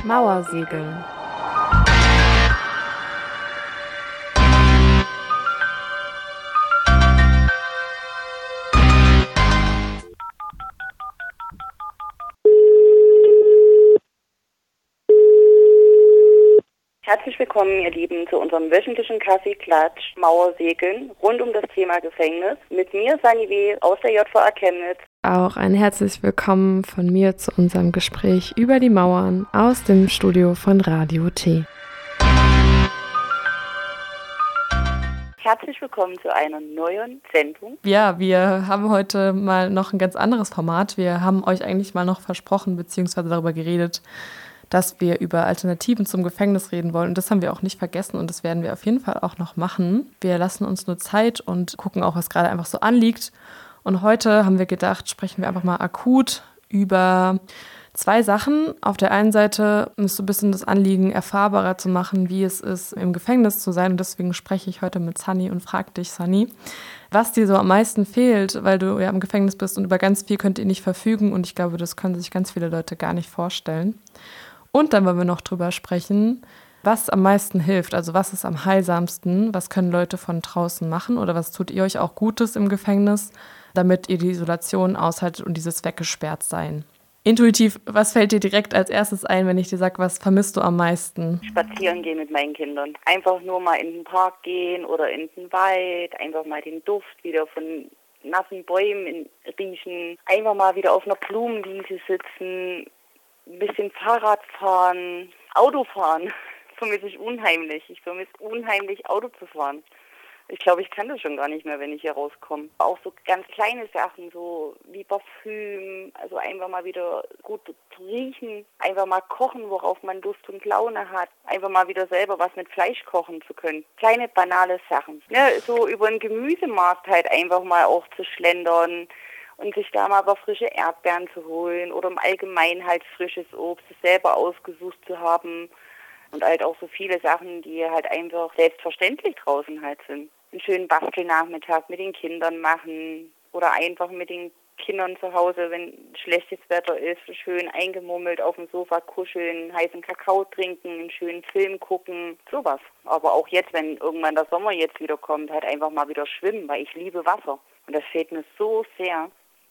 Mauersegeln. Herzlich willkommen, ihr Lieben, zu unserem wöchentlichen Kaffee-Klatsch Mauersegeln rund um das Thema Gefängnis. Mit mir, Sani W. aus der JVA Chemnitz. Auch ein herzlich willkommen von mir zu unserem Gespräch über die Mauern aus dem Studio von Radio T. Herzlich willkommen zu einer neuen Sendung. Ja, wir haben heute mal noch ein ganz anderes Format. Wir haben euch eigentlich mal noch versprochen, beziehungsweise darüber geredet, dass wir über Alternativen zum Gefängnis reden wollen. Und das haben wir auch nicht vergessen und das werden wir auf jeden Fall auch noch machen. Wir lassen uns nur Zeit und gucken auch, was gerade einfach so anliegt. Und heute haben wir gedacht, sprechen wir einfach mal akut über zwei Sachen. Auf der einen Seite ist so ein bisschen das Anliegen, erfahrbarer zu machen, wie es ist, im Gefängnis zu sein. Und deswegen spreche ich heute mit Sunny und frage dich, Sunny, was dir so am meisten fehlt, weil du ja im Gefängnis bist und über ganz viel könnt ihr nicht verfügen. Und ich glaube, das können sich ganz viele Leute gar nicht vorstellen. Und dann wollen wir noch drüber sprechen, was am meisten hilft, also was ist am heilsamsten, was können Leute von draußen machen oder was tut ihr euch auch Gutes im Gefängnis, damit ihr die Isolation aushaltet und dieses Weggesperrtsein. Intuitiv, was fällt dir direkt als erstes ein, wenn ich dir sage, was vermisst du am meisten? Spazieren gehen mit meinen Kindern. Einfach nur mal in den Park gehen oder in den Wald, einfach mal den Duft wieder von nassen Bäumen riechen, einfach mal wieder auf einer Blumenwiese sitzen, ein bisschen Fahrrad fahren, Auto fahren, vermisse ich unheimlich. Ich vermisse unheimlich, Auto zu fahren. Ich glaube, ich kann das schon gar nicht mehr, wenn ich hier rauskomme. Auch so ganz kleine Sachen, so wie Parfüm, also einfach mal wieder gut riechen, einfach mal kochen, worauf man Lust und Laune hat, einfach mal wieder selber was mit Fleisch kochen zu können. Kleine, banale Sachen. Ja, so über den Gemüsemarkt halt einfach mal auch zu schlendern und sich da mal aber frische Erdbeeren zu holen oder im Allgemeinen halt frisches Obst, das selber ausgesucht zu haben und halt auch so viele Sachen, die halt einfach selbstverständlich draußen halt sind. Einen schönen Bastelnachmittag mit den Kindern machen oder einfach mit den Kindern zu Hause, wenn schlechtes Wetter ist, schön eingemummelt auf dem Sofa kuscheln, heißen Kakao trinken, einen schönen Film gucken, sowas. Aber auch jetzt, wenn irgendwann der Sommer jetzt wieder kommt, halt einfach mal wieder schwimmen, weil ich liebe Wasser und das fehlt mir so sehr.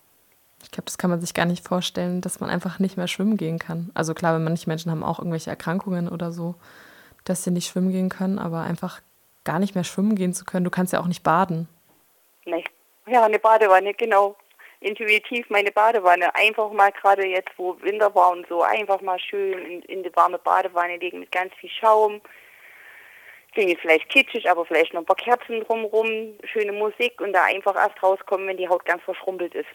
Ich glaube, das kann man sich gar nicht vorstellen, dass man einfach nicht mehr schwimmen gehen kann. Also klar, wenn manche Menschen haben auch irgendwelche Erkrankungen oder so, dass sie nicht schwimmen gehen können, aber einfach gar nicht mehr schwimmen gehen zu können. Du kannst ja auch nicht baden. Nee. Ja, eine Badewanne, genau. Intuitiv meine Badewanne. Einfach mal gerade jetzt, wo Winter war und so, einfach mal schön in die warme Badewanne legen mit ganz viel Schaum. Klingt jetzt vielleicht kitschig, aber vielleicht noch ein paar Kerzen drumherum, schöne Musik und da einfach erst rauskommen, wenn die Haut ganz verschrumpelt ist.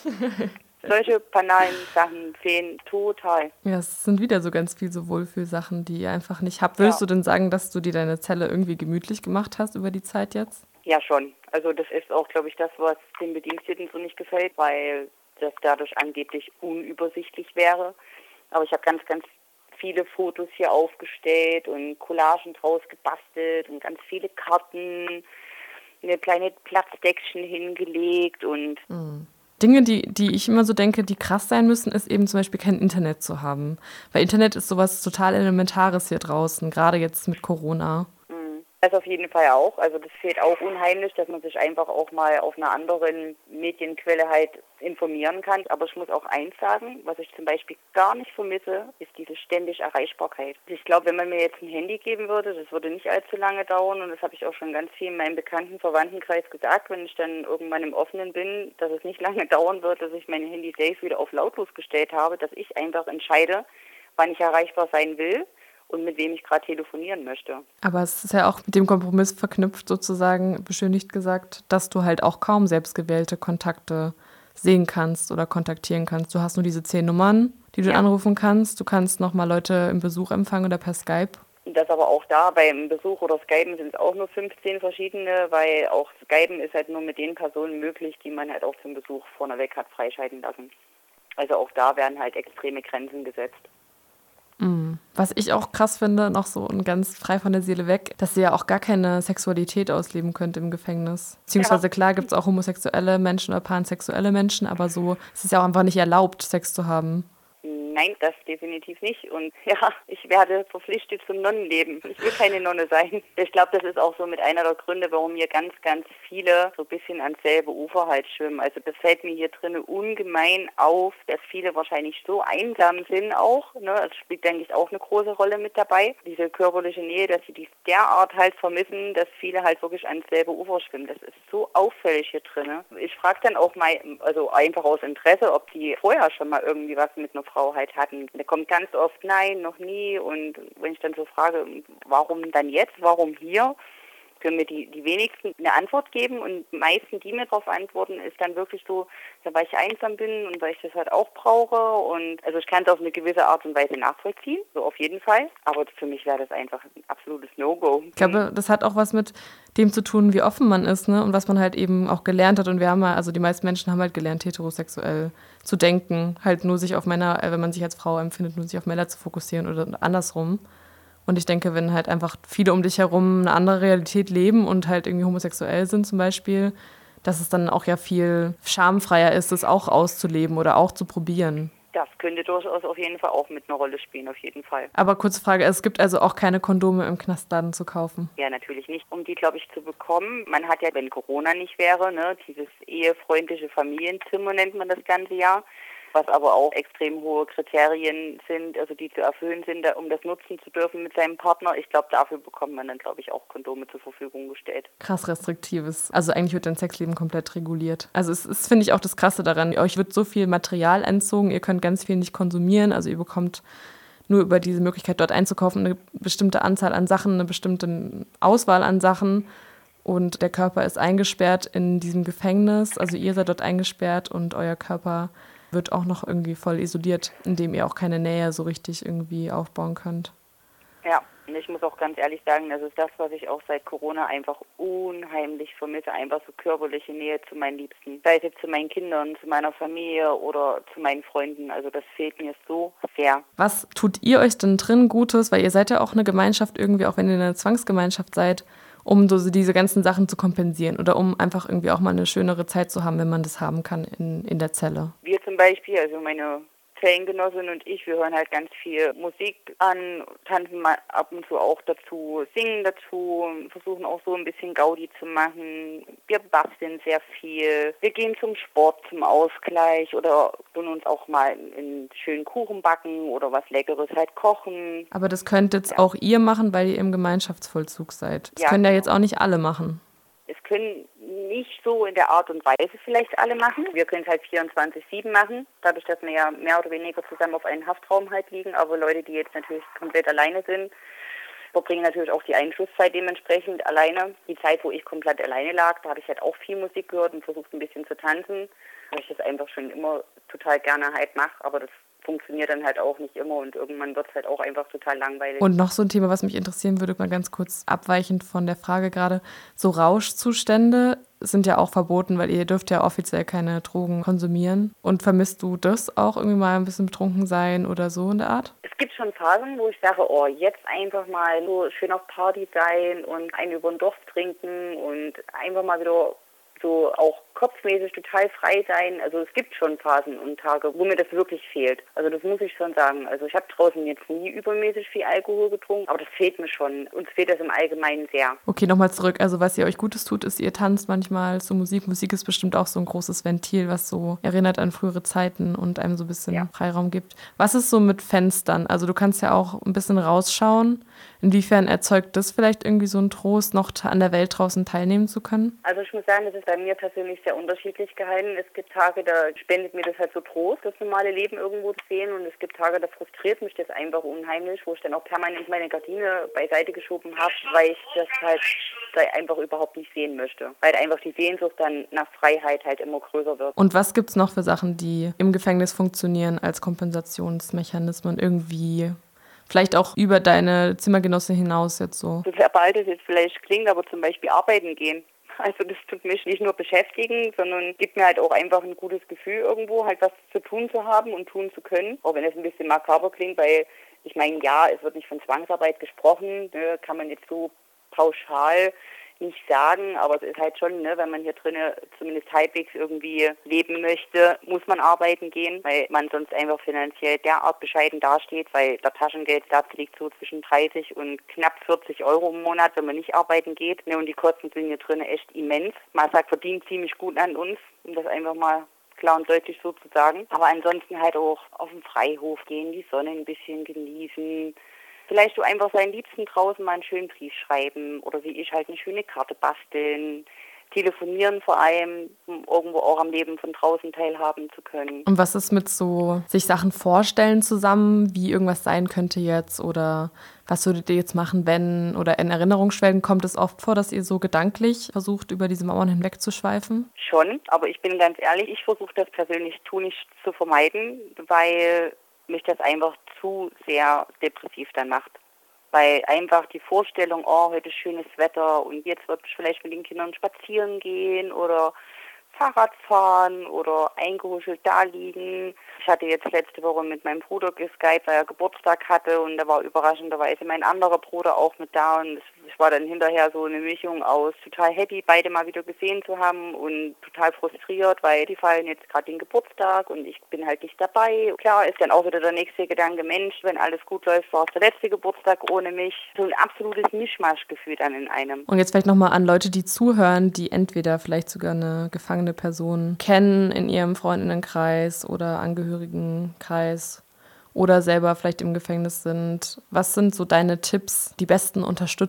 Solche banalen Sachen fehlen total. Ja, es sind wieder so ganz viele so Wohlfühlsachen, die ihr einfach nicht habt. Würdest du denn sagen, dass du dir deine Zelle irgendwie gemütlich gemacht hast über die Zeit jetzt? Ja, schon. Also das ist auch, glaube ich, das, was den Bediensteten so nicht gefällt, weil das dadurch angeblich unübersichtlich wäre. Aber ich habe ganz, ganz viele Fotos hier aufgestellt und Collagen draus gebastelt und ganz viele Karten, eine kleine Platzdeckchen hingelegt und Dinge, die ich immer so denke, die krass sein müssen, ist eben zum Beispiel kein Internet zu haben. Weil Internet ist sowas total Elementares hier draußen, gerade jetzt mit Corona. Das auf jeden Fall auch. Also das fehlt auch unheimlich, dass man sich einfach auch mal auf einer anderen Medienquelle halt informieren kann. Aber ich muss auch eins sagen, was ich zum Beispiel gar nicht vermisse, ist diese ständige Erreichbarkeit. Ich glaube, wenn man mir jetzt ein Handy geben würde, das würde nicht allzu lange dauern. Und das habe ich auch schon ganz viel in meinem bekannten Verwandtenkreis gesagt, wenn ich dann irgendwann im Offenen bin, dass es nicht lange dauern wird, dass ich mein Handy safe wieder auf lautlos gestellt habe, dass ich einfach entscheide, wann ich erreichbar sein will und mit wem ich gerade telefonieren möchte. Aber es ist ja auch mit dem Kompromiss verknüpft sozusagen, beschönigt gesagt, dass du halt auch kaum selbstgewählte Kontakte sehen kannst oder kontaktieren kannst. Du hast nur diese 10 Nummern, die du anrufen kannst. Du kannst nochmal Leute im Besuch empfangen oder per Skype. Das aber auch da, beim Besuch oder Skypen sind es auch nur 15 verschiedene, weil auch Skypen ist halt nur mit den Personen möglich, die man halt auch zum Besuch vorneweg hat freischalten lassen. Also auch da werden halt extreme Grenzen gesetzt. Was ich auch krass finde, noch so und ganz frei von der Seele weg, dass ihr ja auch gar keine Sexualität ausleben könnt im Gefängnis. Beziehungsweise klar gibt es auch homosexuelle Menschen oder pansexuelle Menschen, aber so es ist ja auch einfach nicht erlaubt, Sex zu haben. Nein, das definitiv nicht. Und ja, ich werde verpflichtet zum Nonnenleben. Ich will keine Nonne sein. Ich glaube, das ist auch so mit einer der Gründe, warum hier ganz, ganz viele so ein bisschen ans selbe Ufer halt schwimmen. Also das fällt mir hier drinnen ungemein auf, dass viele wahrscheinlich so einsam sind auch. Ne? Das spielt, denke ich, auch eine große Rolle mit dabei. Diese körperliche Nähe, dass sie die derart halt vermissen, dass viele halt wirklich ans selbe Ufer schwimmen. Das ist so auffällig hier drinnen. Ich frage dann auch mal, also einfach aus Interesse, ob die vorher schon mal irgendwie was mit einer Frau halt hatten. Da kommt ganz oft nein, noch nie. Und wenn ich dann so frage, warum dann jetzt, warum hier, können mir die wenigsten eine Antwort geben und die meisten, die mir darauf antworten, ist dann wirklich so, ja, weil ich einsam bin und weil ich das halt auch brauche und also ich kann es auf eine gewisse Art und Weise nachvollziehen, so auf jeden Fall, aber für mich wäre das einfach ein absolutes No-Go. Ich glaube, das hat auch was mit dem zu tun, wie offen man ist, ne? Und was man halt eben auch gelernt hat und wir haben ja, also die meisten Menschen haben halt gelernt, heterosexuell zu denken, halt nur sich auf Männer, wenn man sich als Frau empfindet, nur sich auf Männer zu fokussieren oder andersrum. Und ich denke, wenn halt einfach viele um dich herum eine andere Realität leben und halt irgendwie homosexuell sind zum Beispiel, dass es dann auch ja viel schamfreier ist, das auch auszuleben oder auch zu probieren. Das könnte durchaus auf jeden Fall auch mit einer Rolle spielen, auf jeden Fall. Aber kurze Frage, es gibt also auch keine Kondome im Knastladen zu kaufen? Ja, natürlich nicht. Um die, glaube ich, zu bekommen, man hat ja, wenn Corona nicht wäre, ne, dieses ehefreundliche Familienzimmer nennt man das ganze Jahr, was aber auch extrem hohe Kriterien sind, also die zu erfüllen sind, um das nutzen zu dürfen mit seinem Partner. Ich glaube, dafür bekommt man dann, glaube ich, auch Kondome zur Verfügung gestellt. Krass restriktives. Also eigentlich wird dein Sexleben komplett reguliert. Also es ist, finde ich, auch das Krasse daran. Euch wird so viel Material entzogen, ihr könnt ganz viel nicht konsumieren, also ihr bekommt nur über diese Möglichkeit, dort einzukaufen, eine bestimmte Anzahl an Sachen, eine bestimmte Auswahl an Sachen. Und der Körper ist eingesperrt in diesem Gefängnis. Also ihr seid dort eingesperrt und euer Körper wird auch noch irgendwie voll isoliert, indem ihr auch keine Nähe so richtig irgendwie aufbauen könnt. Ja, und ich muss auch ganz ehrlich sagen, das ist das, was ich auch seit Corona einfach unheimlich vermisse, einfach so körperliche Nähe zu meinen Liebsten. Sei es jetzt zu meinen Kindern, zu meiner Familie oder zu meinen Freunden, also das fehlt mir so sehr. Was tut ihr euch denn drin Gutes, weil ihr seid ja auch eine Gemeinschaft irgendwie, auch wenn ihr eine Zwangsgemeinschaft seid, um so diese ganzen Sachen zu kompensieren oder um einfach irgendwie auch mal eine schönere Zeit zu haben, wenn man das haben kann in der Zelle? Wir zum Beispiel, also meine Zellengenossin und ich, wir hören halt ganz viel Musik an, tanzen mal ab und zu auch dazu, singen dazu, versuchen auch so ein bisschen Gaudi zu machen. Wir basteln sehr viel. Wir gehen zum Sport, zum Ausgleich oder tun uns auch mal in schönen Kuchen backen oder was Leckeres halt kochen. Aber das könnt jetzt auch ihr machen, weil ihr im Gemeinschaftsvollzug seid. Das können ja jetzt auch nicht alle machen. Es können nicht so in der Art und Weise vielleicht alle machen. Wir können es halt 24/7 machen, dadurch, dass wir ja mehr oder weniger zusammen auf einem Haftraum halt liegen. Aber Leute, die jetzt natürlich komplett alleine sind, verbringen natürlich auch die Einschlusszeit dementsprechend alleine. Die Zeit, wo ich komplett alleine lag, da habe ich halt auch viel Musik gehört und versucht ein bisschen zu tanzen, weil ich das einfach schon immer total gerne halt mache. Aber das funktioniert dann halt auch nicht immer und irgendwann wird es halt auch einfach total langweilig. Und noch so ein Thema, was mich interessieren würde, mal ganz kurz abweichend von der Frage gerade, so Rauschzustände sind ja auch verboten, weil ihr dürft ja offiziell keine Drogen konsumieren. Und vermisst du das auch, irgendwie mal ein bisschen betrunken sein oder so in der Art? Es gibt schon Phasen, wo ich sage, oh, jetzt einfach mal so schön auf Party sein und einen über den Dorf trinken und einfach mal wieder so auch kopfmäßig total frei sein. Also es gibt schon Phasen und Tage, wo mir das wirklich fehlt. Also das muss ich schon sagen. Also ich habe draußen jetzt nie übermäßig viel Alkohol getrunken, aber das fehlt mir schon. Uns fehlt das im Allgemeinen sehr. Okay, nochmal zurück. Also was ihr euch Gutes tut, ist, ihr tanzt manchmal zu Musik. Musik ist bestimmt auch so ein großes Ventil, was so erinnert an frühere Zeiten und einem so ein bisschen Freiraum gibt. Was ist so mit Fenstern? Also du kannst ja auch ein bisschen rausschauen. Inwiefern erzeugt das vielleicht irgendwie so einen Trost, noch an der Welt draußen teilnehmen zu können? Also ich muss sagen, das ist bei mir persönlich sehr unterschiedlich gehalten. Es gibt Tage, da spendet mir das halt so Trost, das normale Leben irgendwo zu sehen. Und es gibt Tage, da frustriert mich das einfach unheimlich, wo ich dann auch permanent meine Gardine beiseite geschoben habe, weil ich das halt einfach überhaupt nicht sehen möchte. Weil einfach die Sehnsucht dann nach Freiheit halt immer größer wird. Und was gibt's noch für Sachen, die im Gefängnis funktionieren als Kompensationsmechanismen irgendwie? Vielleicht auch über deine Zimmergenosse hinaus jetzt so. So verbal das jetzt vielleicht klingt, aber zum Beispiel arbeiten gehen. Also das tut mich nicht nur beschäftigen, sondern gibt mir halt auch einfach ein gutes Gefühl irgendwo, halt was zu tun zu haben und tun zu können. Auch wenn es ein bisschen makaber klingt, weil ich meine, ja, es wird nicht von Zwangsarbeit gesprochen, ne, kann man jetzt so pauschal nicht sagen, aber es ist halt schon, ne, wenn man hier drinnen zumindest halbwegs irgendwie leben möchte, muss man arbeiten gehen, weil man sonst einfach finanziell derart bescheiden dasteht, weil der Taschengeldsatz liegt so zwischen 30 und knapp 40 Euro im Monat, wenn man nicht arbeiten geht. Ne, und die Kosten sind hier drinnen echt immens. Masak verdient ziemlich gut an uns, um das einfach mal klar und deutlich so zu sagen. Aber ansonsten halt auch auf den Freihof gehen, die Sonne ein bisschen genießen. Vielleicht so einfach seinen Liebsten draußen mal einen schönen Brief schreiben oder wie ich halt eine schöne Karte basteln. Telefonieren vor allem, um irgendwo auch am Leben von draußen teilhaben zu können. Und was ist mit so sich Sachen vorstellen zusammen, wie irgendwas sein könnte jetzt oder was würdet ihr jetzt machen, wenn oder in Erinnerungsschwelgen kommt es oft vor, dass ihr so gedanklich versucht, über diese Mauern hinwegzuschweifen? Schon, aber ich bin ganz ehrlich, ich versuche das persönlich tunlichst zu vermeiden, weil mich das einfach zu sehr depressiv dann macht. Weil einfach die Vorstellung, oh, heute ist schönes Wetter und jetzt wird ich vielleicht mit den Kindern spazieren gehen oder Fahrrad fahren oder eingekuschelt da liegen. Ich hatte jetzt letzte Woche mit meinem Bruder geskypt, weil er Geburtstag hatte und da war überraschenderweise mein anderer Bruder auch mit da und es war dann hinterher so eine Mischung aus total happy, beide mal wieder gesehen zu haben und total frustriert, weil die feiern jetzt gerade den Geburtstag und ich bin halt nicht dabei. Klar ist dann auch wieder der nächste Gedanke, Mensch, wenn alles gut läuft, war es der letzte Geburtstag ohne mich. So ein absolutes Mischmaschgefühl dann in einem. Und jetzt vielleicht nochmal an Leute, die zuhören, die entweder vielleicht sogar eine gefangene Person kennen in ihrem Freundinnenkreis oder Angehörigenkreis oder selber vielleicht im Gefängnis sind. Was sind so deine Tipps, die besten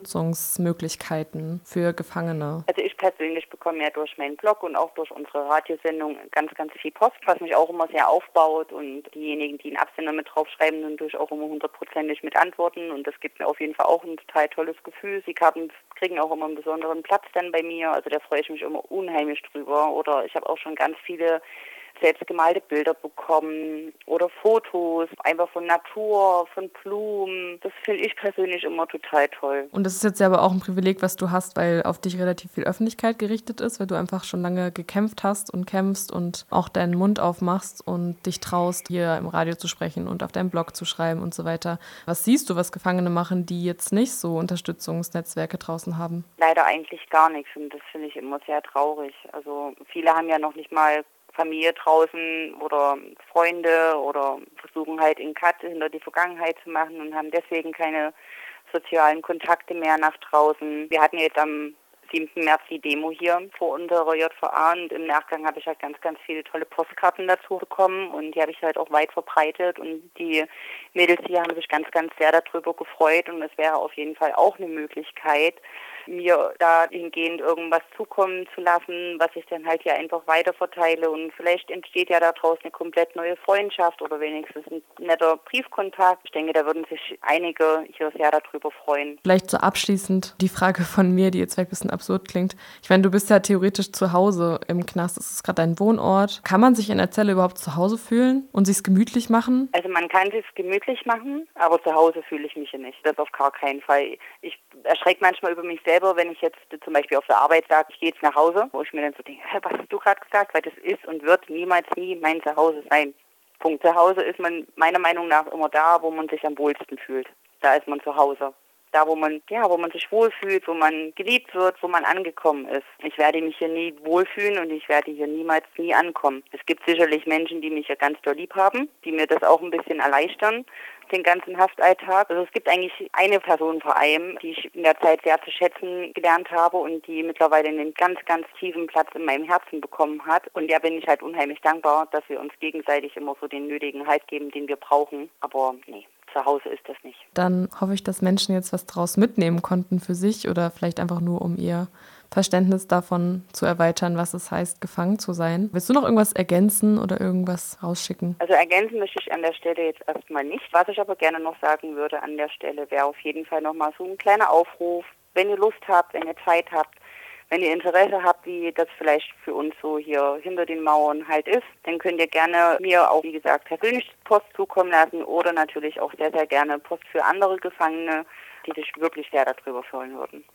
Unterstützungsmöglichkeiten für Gefangene? Also ich persönlich bekomme ja durch meinen Blog und auch durch unsere Radiosendung ganz, ganz viel Post, was mich auch immer sehr aufbaut und diejenigen, die einen Absender mit draufschreiben, natürlich auch immer 100%ig mit antworten und das gibt mir auf jeden Fall auch ein total tolles Gefühl. Sie kriegen auch immer einen besonderen Platz dann bei mir, also da freue ich mich immer unheimlich drüber oder ich habe auch schon ganz viele selbstgemalte Bilder bekommen oder Fotos, einfach von Natur, von Blumen. Das finde ich persönlich immer total toll. Und das ist jetzt ja aber auch ein Privileg, was du hast, weil auf dich relativ viel Öffentlichkeit gerichtet ist, weil du einfach schon lange gekämpft hast und kämpfst und auch deinen Mund aufmachst und dich traust, hier im Radio zu sprechen und auf deinem Blog zu schreiben und so weiter. Was siehst du, was Gefangene machen, die jetzt nicht so Unterstützungsnetzwerke draußen haben? Leider eigentlich gar nichts und das finde ich immer sehr traurig. Also viele haben ja noch nicht mal Familie draußen oder Freunde oder versuchen halt in Cut hinter die Vergangenheit zu machen und haben deswegen keine sozialen Kontakte mehr nach draußen. Wir hatten jetzt am 7. März die Demo hier vor unserer JVA und im Nachgang habe ich halt ganz, ganz viele tolle Postkarten dazu bekommen und die habe ich halt auch weit verbreitet und die Mädels hier haben sich ganz, ganz sehr darüber gefreut und es wäre auf jeden Fall auch eine Möglichkeit, mir dahingehend irgendwas zukommen zu lassen, was ich dann halt hier einfach weiterverteile und vielleicht entsteht ja daraus eine komplett neue Freundschaft oder wenigstens ein netter Briefkontakt. Ich denke, da würden sich einige hier sehr darüber freuen. Vielleicht so abschließend die Frage von mir, die jetzt vielleicht ein bisschen absurd klingt. Ich meine, du bist ja theoretisch zu Hause im Knast, das ist gerade dein Wohnort. Kann man sich in der Zelle überhaupt zu Hause fühlen und sich's gemütlich machen? Also man kann sich's gemütlich machen, aber zu Hause fühle ich mich hier nicht. Das auf gar keinen Fall. Ich erschrecke manchmal über mich selber, wenn ich jetzt zum Beispiel auf der Arbeit sage, ich gehe jetzt nach Hause, wo ich mir dann so denke, was hast du gerade gesagt? Weil das ist und wird niemals nie mein Zuhause sein. Punkt. Zu Hause ist man meiner Meinung nach immer da, wo man sich am wohlsten fühlt. Da ist man zu Hause. Da, wo man sich wohlfühlt, wo man geliebt wird, wo man angekommen ist. Ich werde mich hier nie wohlfühlen und ich werde hier niemals nie ankommen. Es gibt sicherlich Menschen, die mich hier ganz doll lieb haben, die mir das auch ein bisschen erleichtern, den ganzen Haftalltag. Also es gibt eigentlich eine Person vor allem, die ich in der Zeit sehr zu schätzen gelernt habe und die mittlerweile einen ganz, ganz tiefen Platz in meinem Herzen bekommen hat. Und der bin ich halt unheimlich dankbar, dass wir uns gegenseitig immer so den nötigen Halt geben, den wir brauchen. Aber nee. Zu Hause ist das nicht. Dann hoffe ich, dass Menschen jetzt was draus mitnehmen konnten für sich oder vielleicht einfach nur, um ihr Verständnis davon zu erweitern, was es heißt, gefangen zu sein. Willst du noch irgendwas ergänzen oder irgendwas rausschicken? Also ergänzen möchte ich an der Stelle jetzt erstmal nicht. Was ich aber gerne noch sagen würde an der Stelle, wäre auf jeden Fall nochmal so ein kleiner Aufruf. Wenn ihr Lust habt, wenn ihr Zeit habt, wenn ihr Interesse habt, wie das vielleicht für uns so hier hinter den Mauern halt ist, dann könnt ihr gerne mir auch, wie gesagt, persönlich Post zukommen lassen oder natürlich auch sehr, sehr gerne Post für andere Gefangene, die sich wirklich sehr darüber freuen würden.